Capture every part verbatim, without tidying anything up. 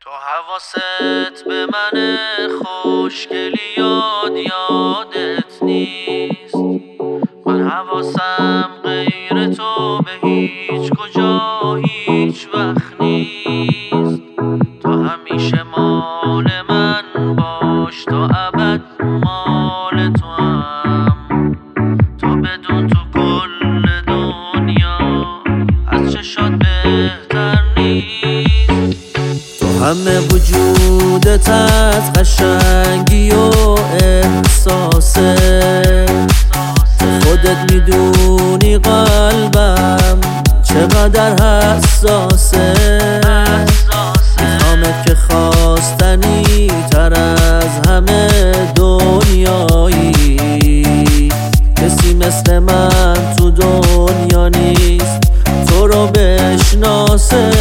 تو حواست به من خوشگلی یاد یادت نیست. من حواسم غیر تو به هیچ کجا هیچ وقت نیست. تو همیشه مال من باش، تا ابد مال تو هم. تو بدون تو کل دنیا از چشات بهتر نیست. تو همه وجودت از قشنگی و احساسه، خودت میدونی قلبم چقدر حساسه. میخوامت که خواستنی تر از همه دنیایی. کسی مثل من تو دنیا نیست تو رو بشناسه.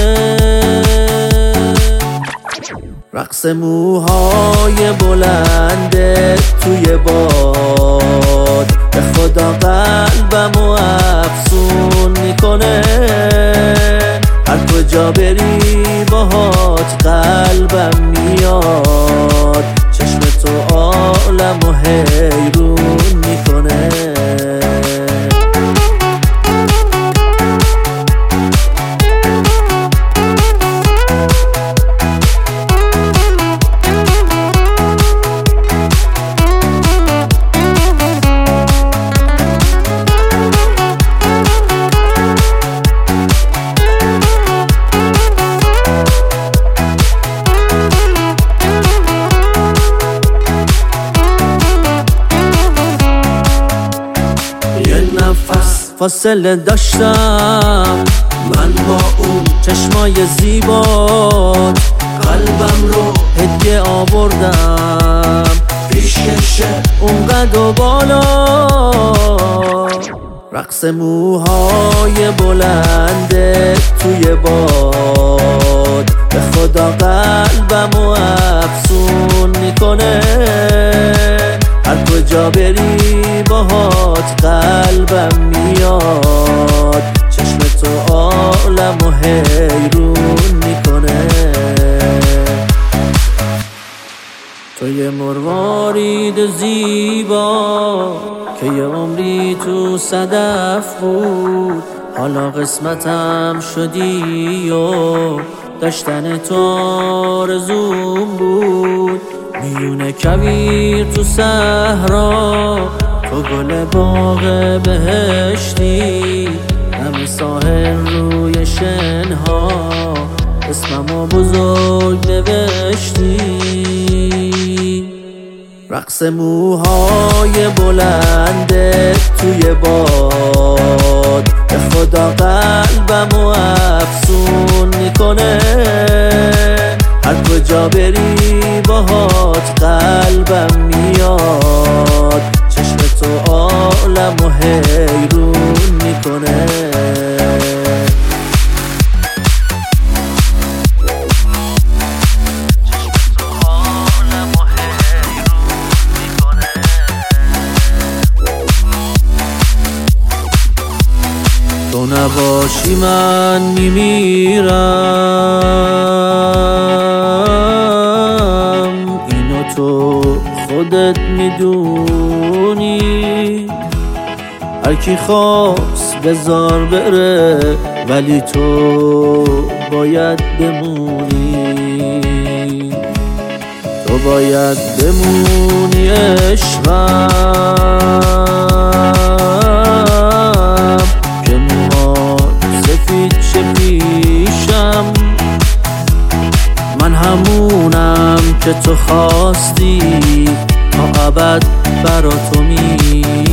رقص موهای بلنده توی باد به خدا قلبمو افسون میکنه. هر کجا بری باهات قلبم میاد. چشم تو عالمو حیرون میکنه. نفس فاصله داشتم من با اون چشمای زیبات. قلبم رو هدیه آوردم پیشکشه اونقدر و بالا. رقص موهای بلنده توی باد به خدا قلبمو افسون میکنه. هر کجا بری باهات قلبم میاد. چشم تو عالمو حیرون میکنه. تو یه مروارید زیبا که یه عمری تو صدف بود. حالا قسمتم شدی و داشتن تو آرزوم بود. میونه کویر تو صحرا تو گل باغ بهشتی. همه ساحل روی شنها اسممو بزرگ نوشتی. رقص موهای بلنده توی باد به خدا قلبمو افسون میکنه. هر کجا بری باهات قلبم میاد. چشم تو عالمو حیرون میکنه. تو نباشی من میمیرم، اینو تو خودت میدونی. هر کی خواست بذار بره ولی تو باید بمونی. تو باید بمونی عشقم که موهات سفید شه پیشم. من همونم که تو خواستی تا ابد برا تو میمیرم.